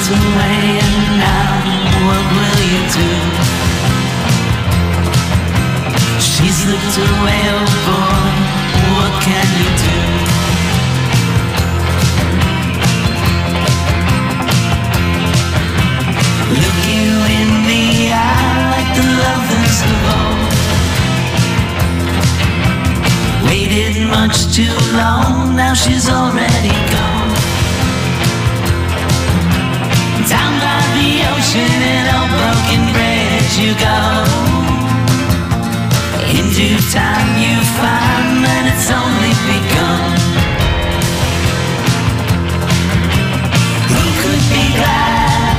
away, and now what will you do? She slipped away, oh boy, what can you do? Look you in the eye like the lovers of old. Waited much too long, now she's already gone. Down by the ocean in a broken bridge you go. In due time you find that it's only begun. Who could be glad?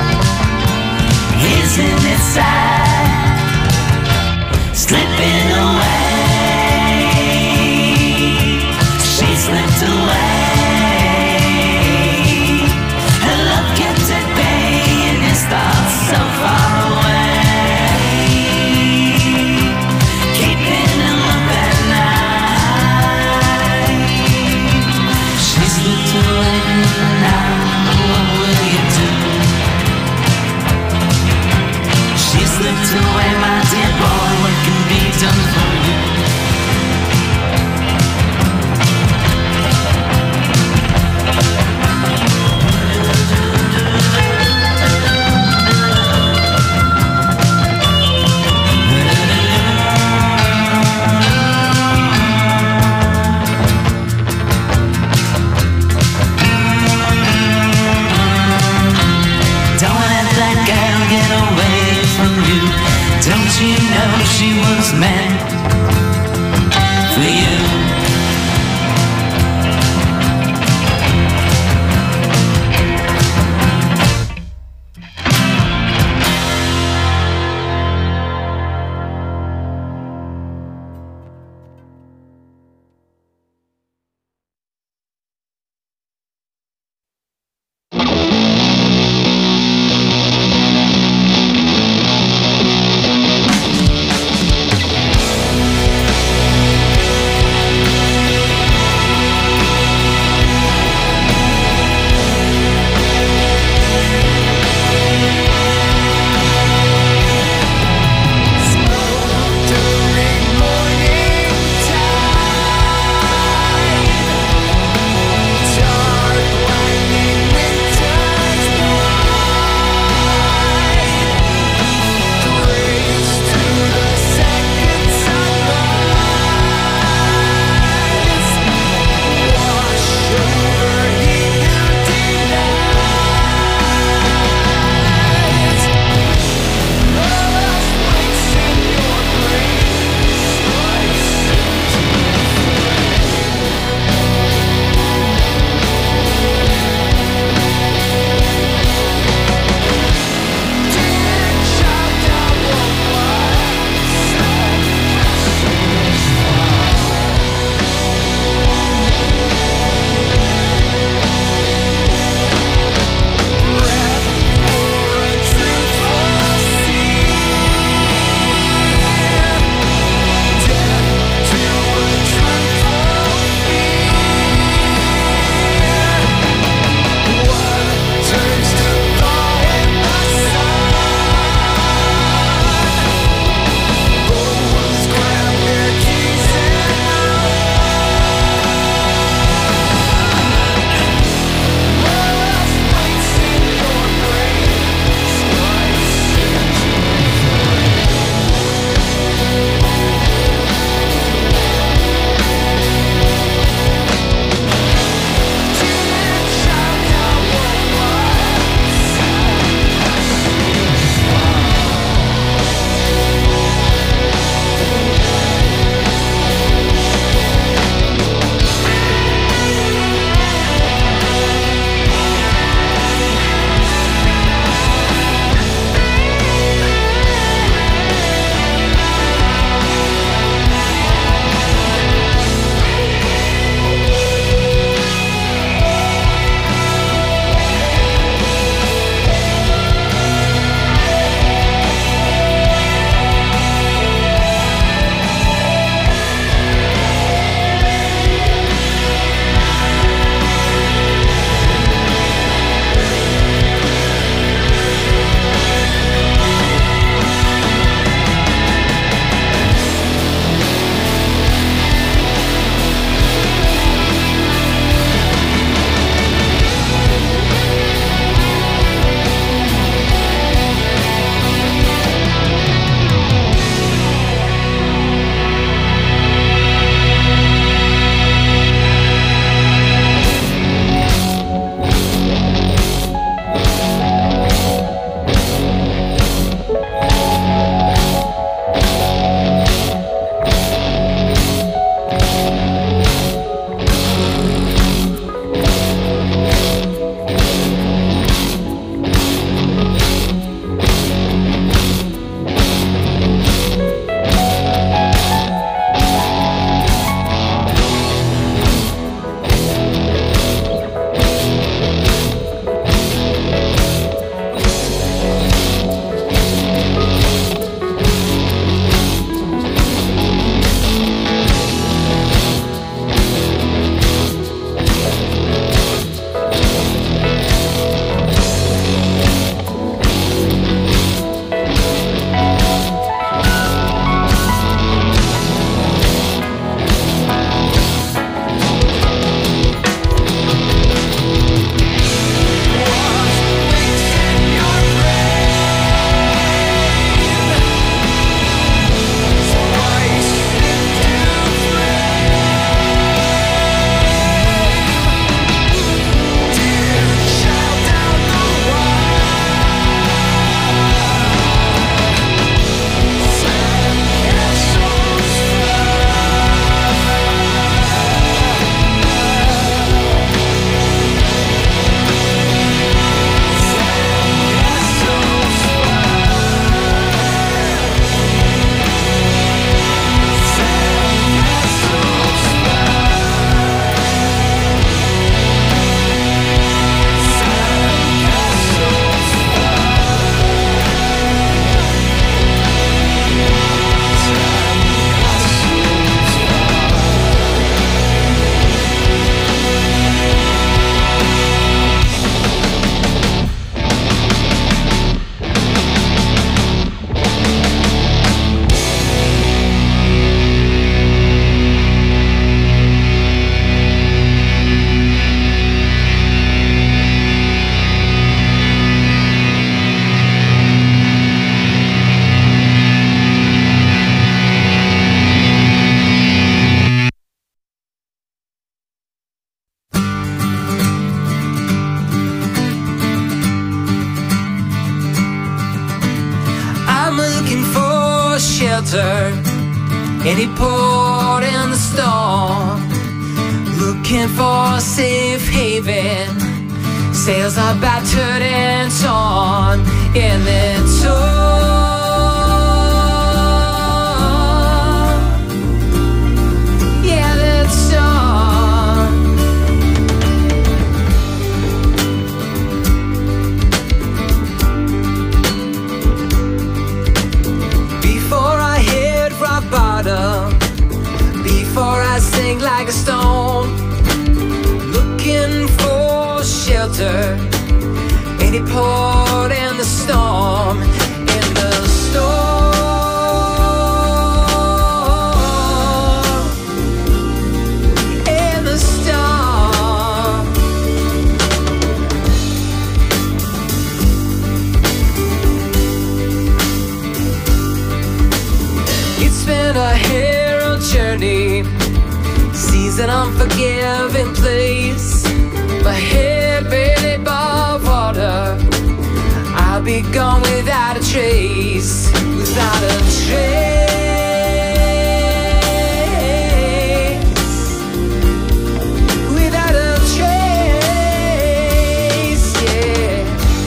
Isn't it sad? Slipping away. She slipped away. Her love kept at bay and his thoughts so far away. Keeping him up at night. She slipped away, now what will you do? She slipped away, my dear boy, what can be done for you? Don't you know she was meant shelter, any port in the storm, looking for a safe haven. Sails are battered and torn in the storm. Yeah, that storm. Before I hit rock bottom, before I sink like a stone, looking for shelter, any port in the storm, in the storm, in the storm. It's been a hero journey, seas an unforgiving place. My head barely above water, I'll be gone without a trace, without a trace, without a trace, yeah.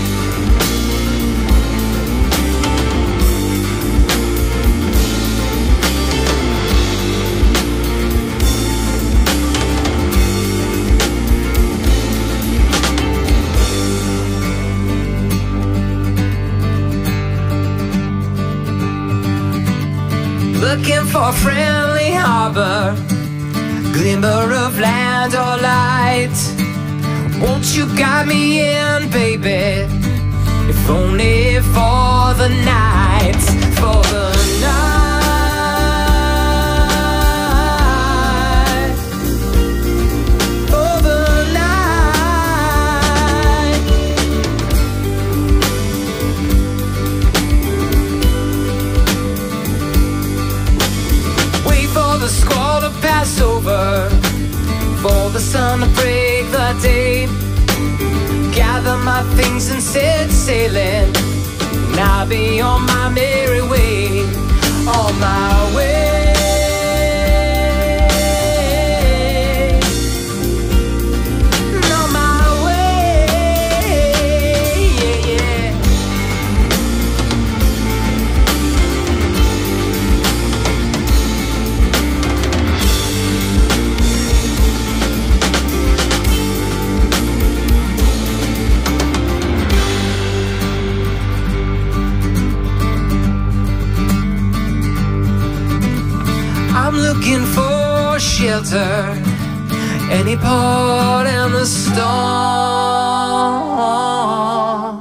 Looking for a friendly harbor, glimmer of land or light. Won't you guide me in, baby, if only for the night, for the night, for the night. Wait for the squall to pass over, for the sun to break the day. Gather my things and set sailing, and I'll be on my merry way, on my way, on my way, yeah, yeah. I'm looking for shelter, any port in the storm.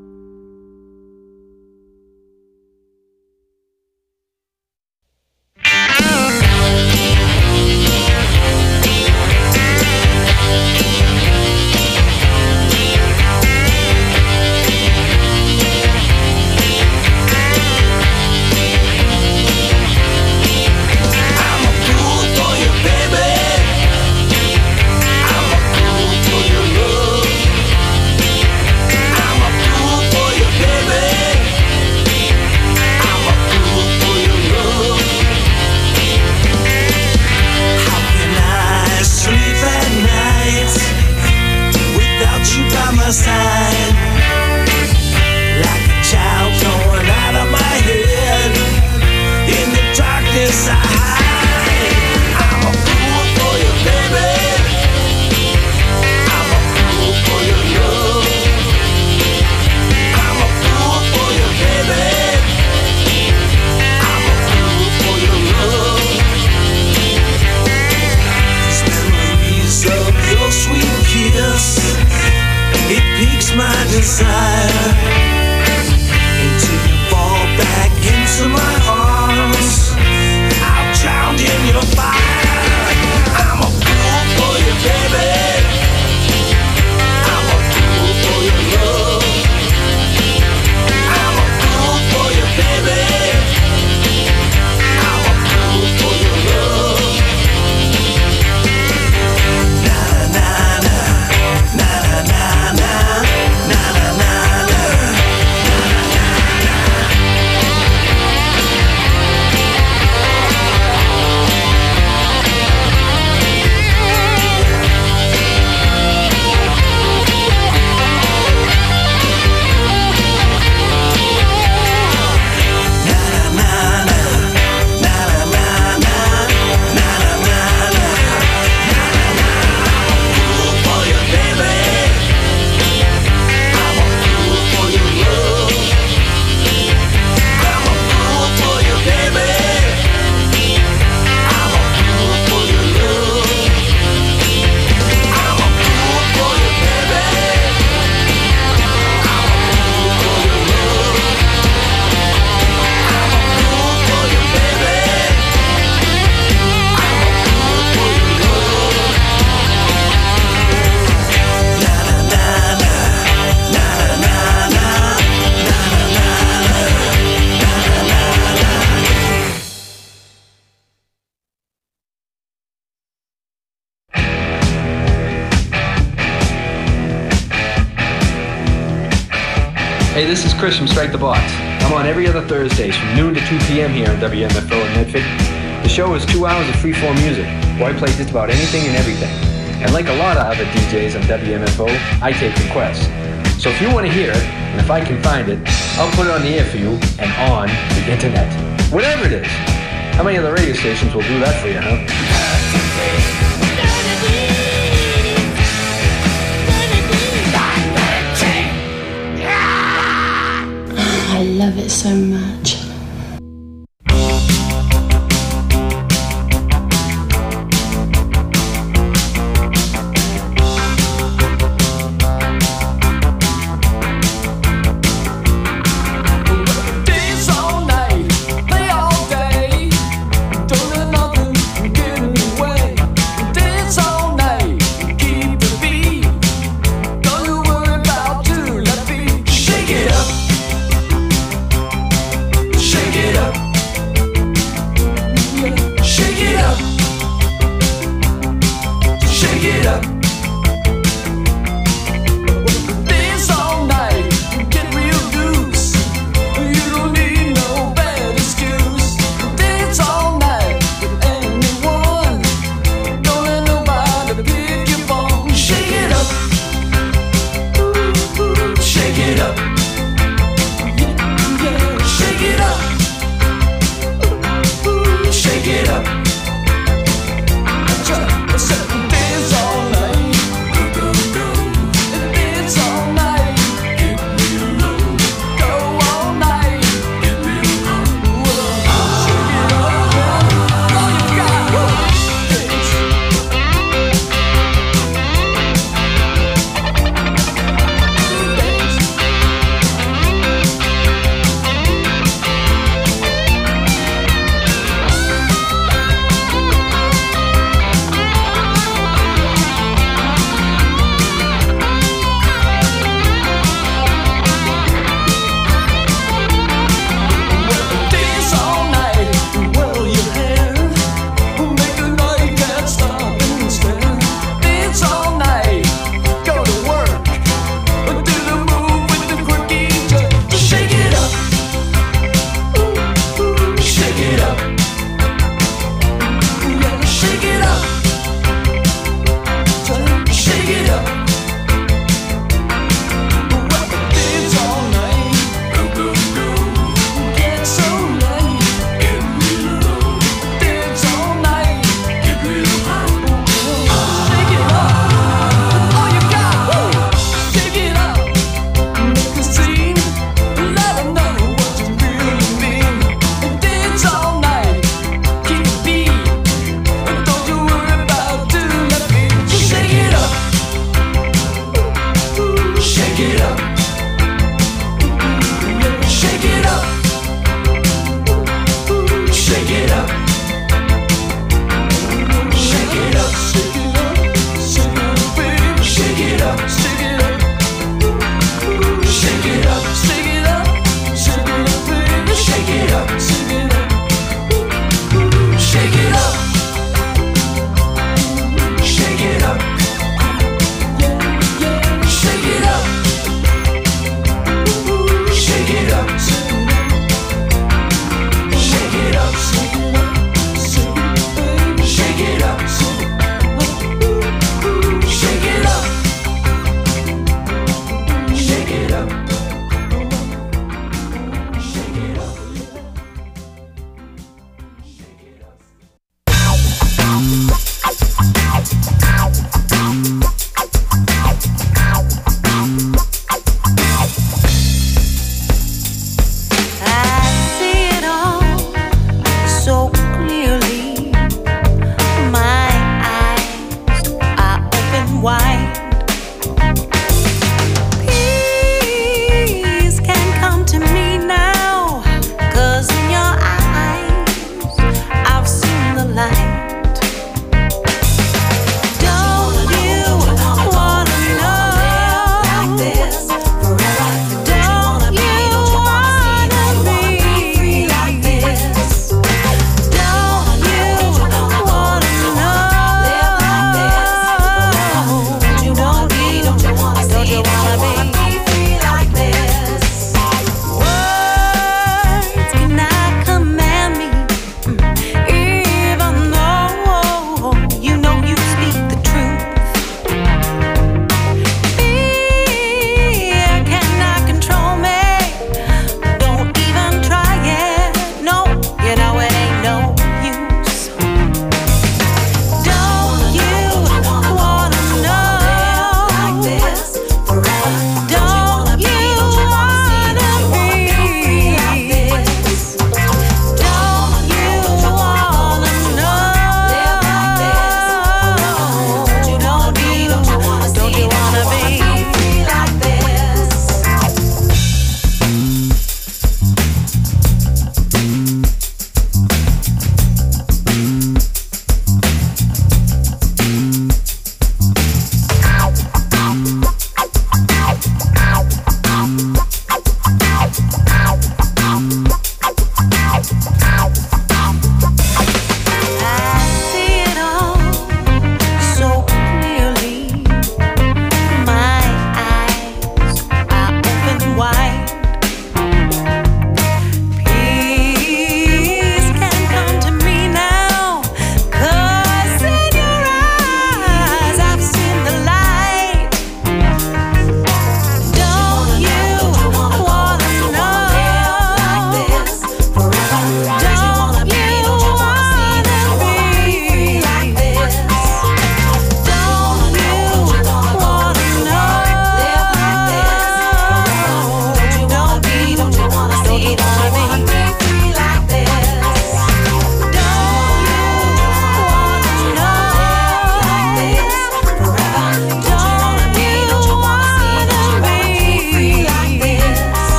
Side, like a child going out of my head. In the darkness I hide. I'm a fool for you, baby. I'm a fool for your love. I'm a fool for you, baby. I'm a fool for your love. These memories of your sweet kiss, it piques my desire, until you fall back into my arms. I'll drown in your fire. I'm a fool for you, baby. I'm a fool for your love. I'm a fool for you, baby. I'm a fool for your love. Na na na na na na na. Na na na Hey, this is Chris from Strike the Box. I'm on every other Thursdays from noon to 2 p.m. here on WMFO in Medford. The show is 2 hours of freeform music, where I play just about anything and everything. And like a lot of other DJs on WMFO, I take requests. So if you want to hear it, and if I can find it, I'll put it on the air for you and on the internet. Whatever it is. How many other radio stations will do that for you, huh? I love it so much.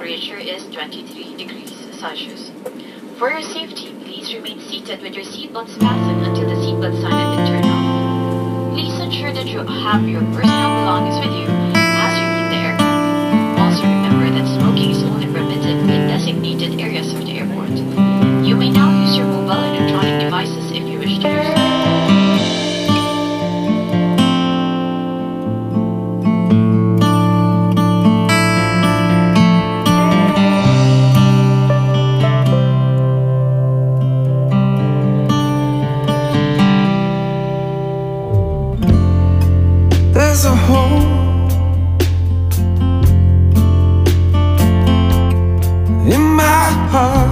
temperature is 23 degrees Celsius. For your safety, please remain seated with your seatbelts fastened until the seatbelt sign has been turned off. Please ensure that you have your personal belongings with you as you leave the aircraft. Also remember that smoking is only permitted in designated areas of the airport. You may now use your mobile electronic devices if you wish to use them. There's a hole in my heart.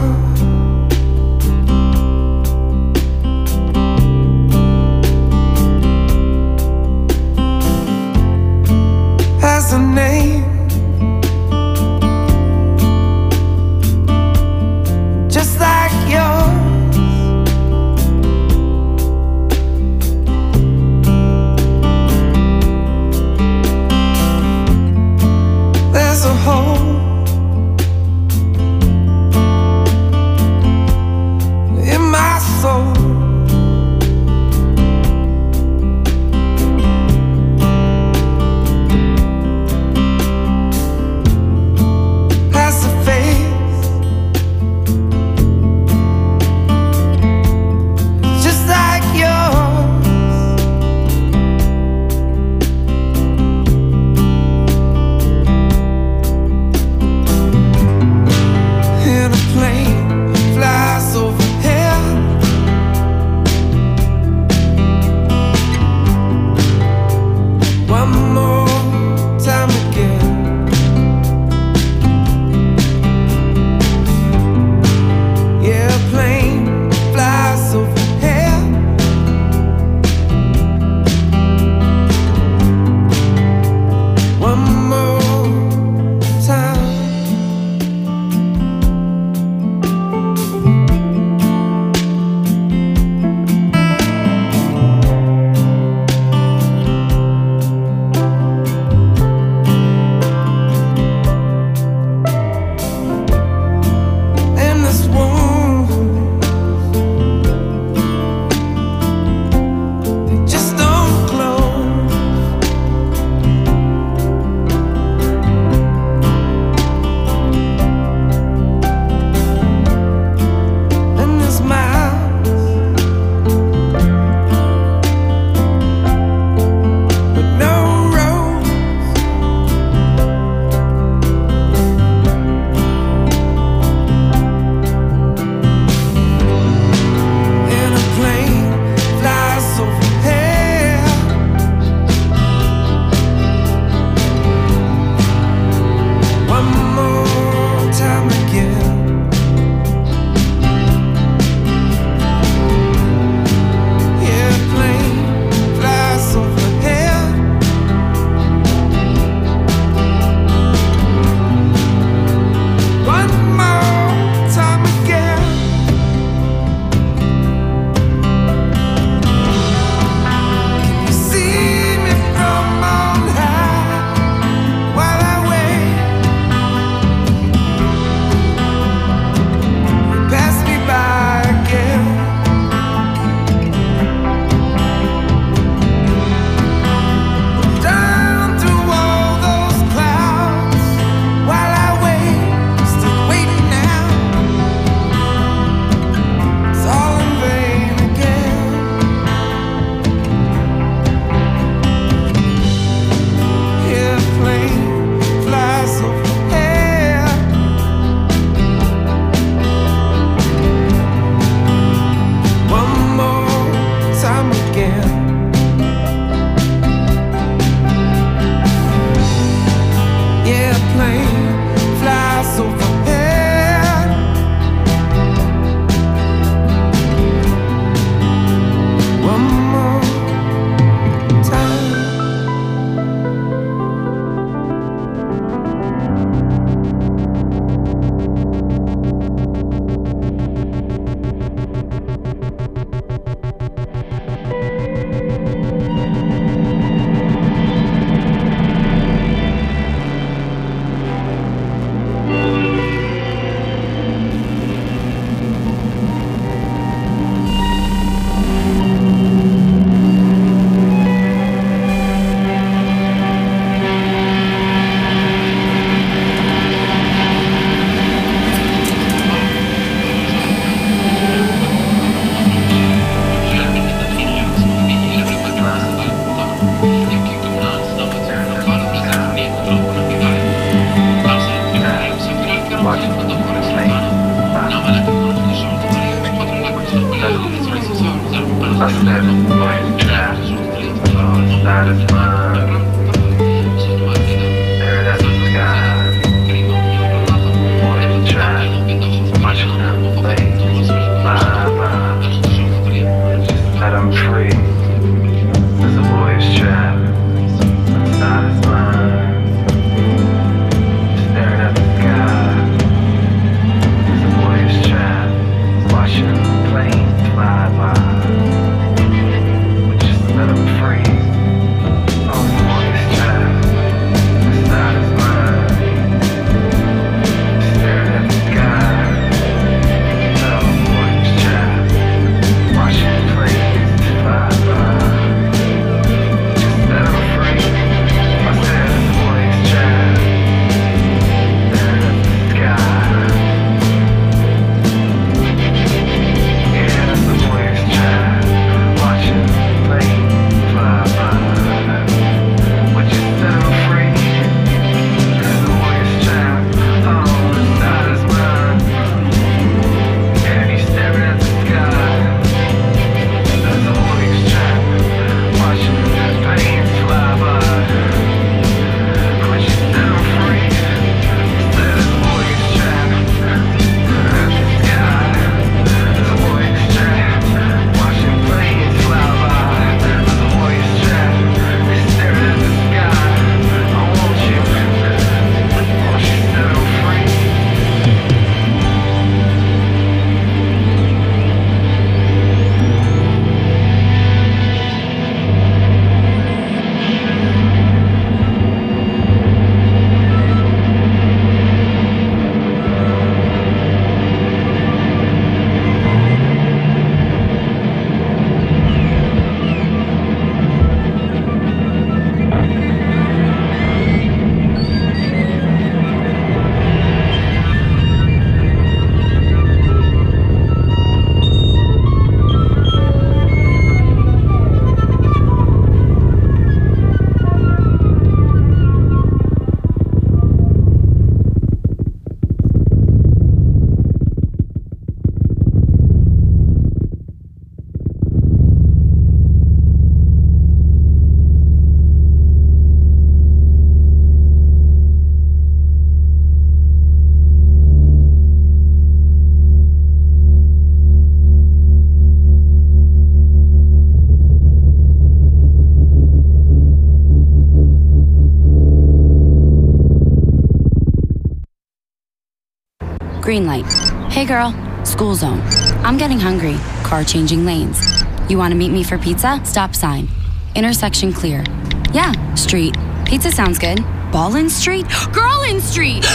Green light. Hey girl, school zone. I'm getting hungry. Car changing lanes. You want to meet me for pizza? Stop sign. Intersection clear. Yeah, street. Pizza sounds good. Ballin Street? Girl in Street!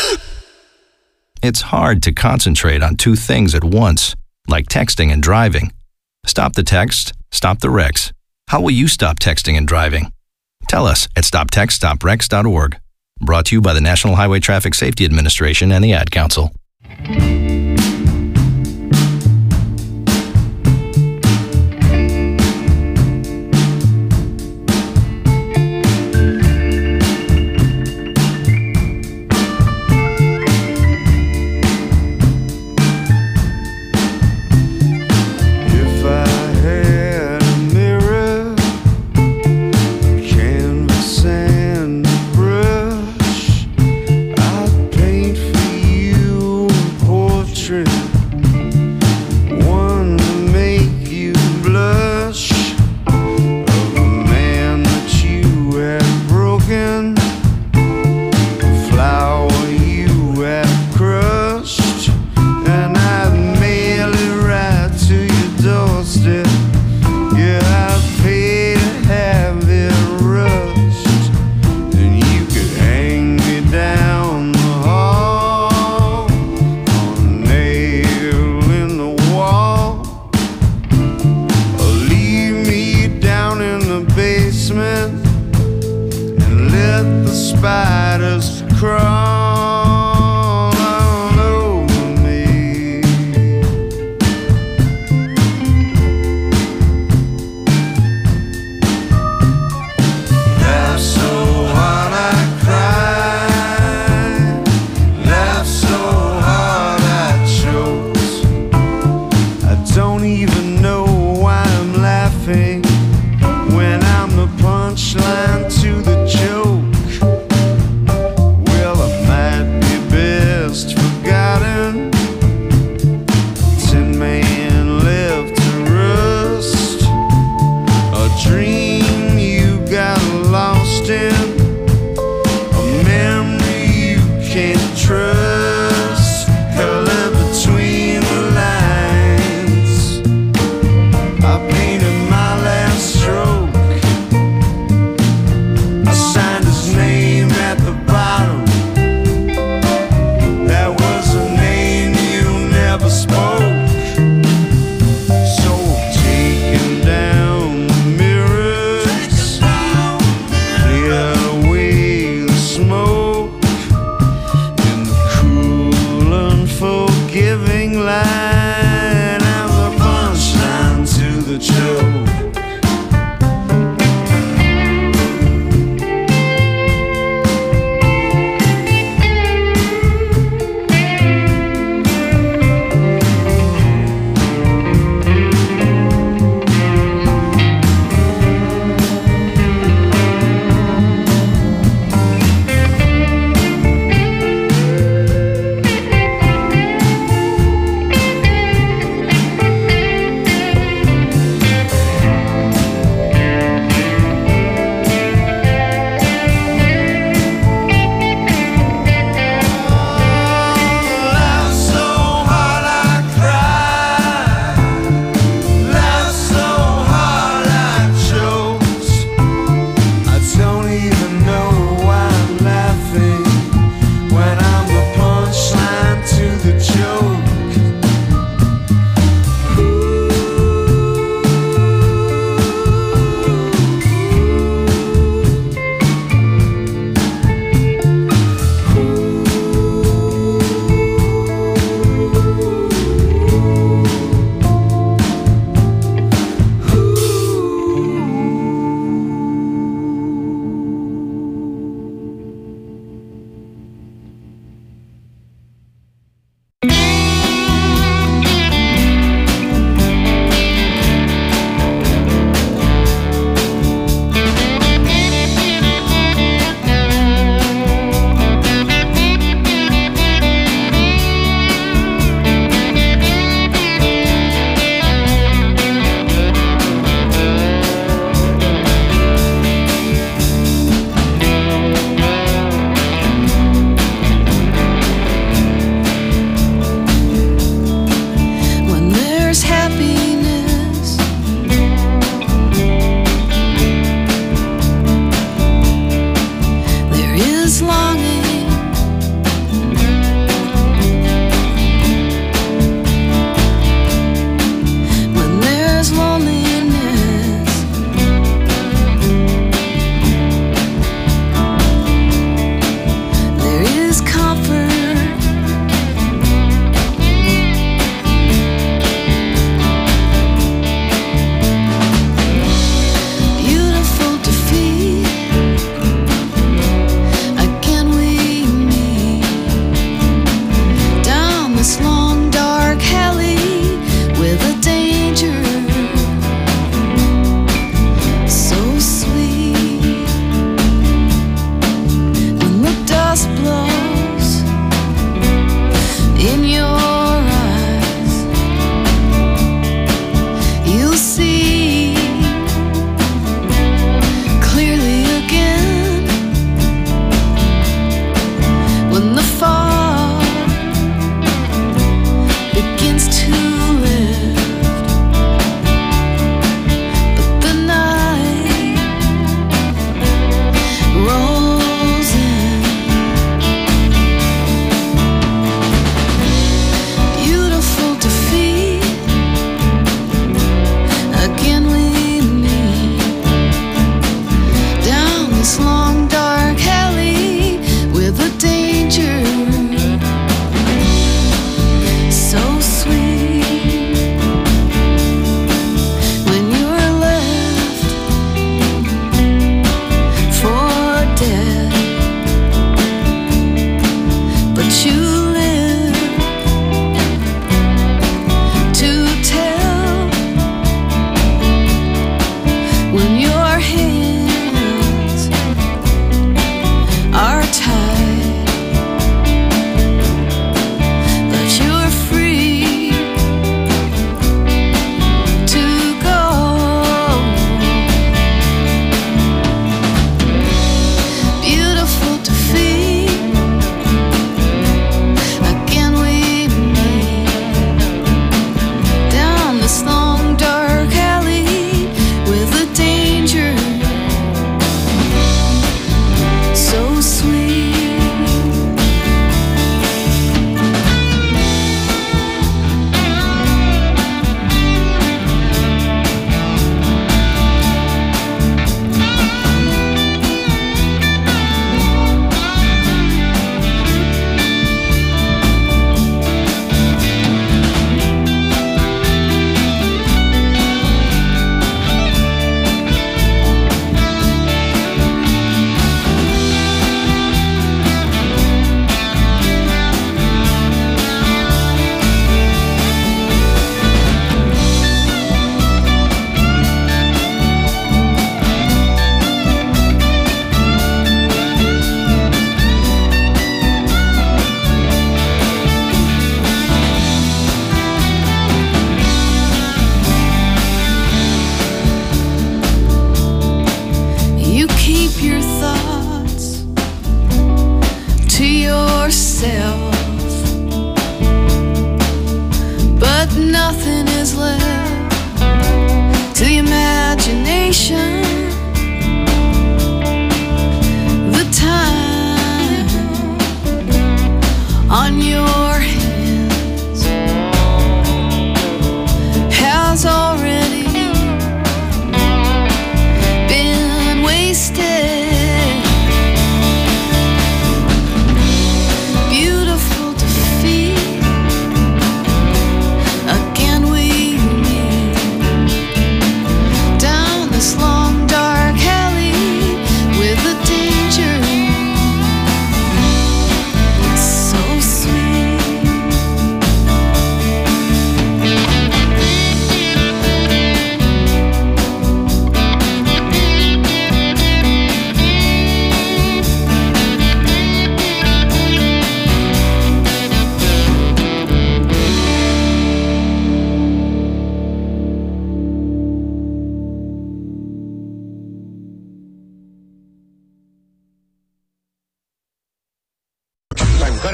It's hard to concentrate on two things at once, like texting and driving. Stop the text, stop the wrecks. How will you stop texting and driving? Tell us at stoptextstopwrecks.org. Brought to you by the National Highway Traffic Safety Administration and the Ad Council.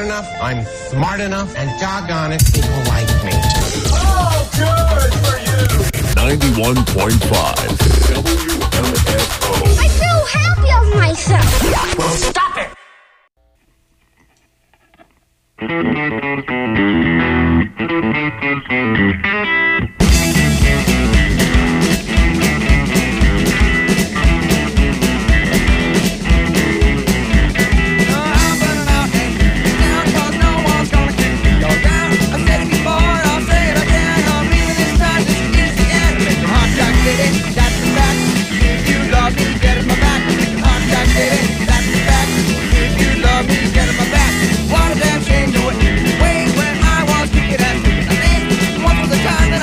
enough, I'm smart enough, and doggone it, people like me. Oh, good for you! 91.5 WMFO. I feel happy of myself. Well, stop it! What a damn shame to it. Way when I was kicking and kicking. I mean, what was the time that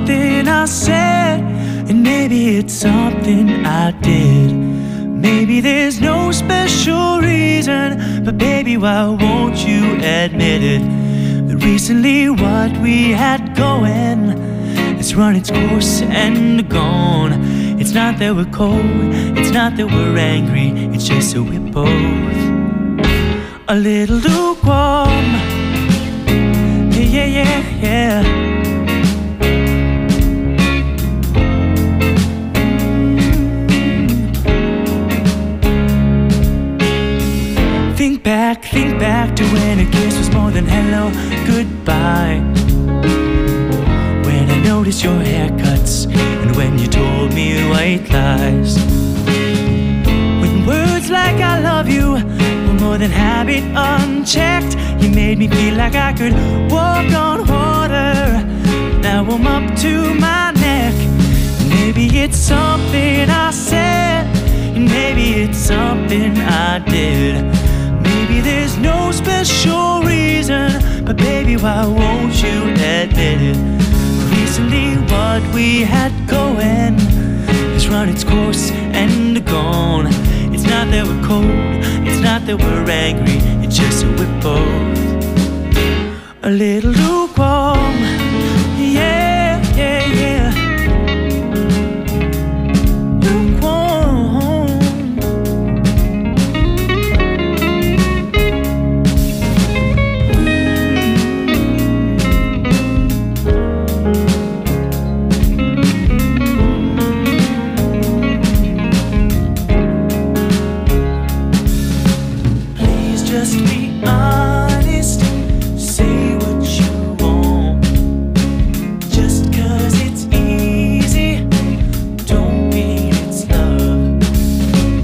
something I said, and maybe it's something I did. Maybe there's no special reason, but baby, why won't you admit it? That recently what we had going has run its course and gone. It's not that we're cold, it's not that we're angry, it's just that we're both a little lukewarm. Yeah, yeah, yeah, yeah. Think back to when a kiss was more than hello, goodbye. When I noticed your haircuts and when you told me white lies. When words like I love you were more than habit unchecked, you made me feel like I could walk on water. Now I'm up to my neck. Maybe it's something I said, and maybe it's something I did. Maybe there's no special reason, but baby, why won't you admit it? Recently what we had going has run its course and gone. It's not that we're cold, it's not that we're angry, it's just that we're both a little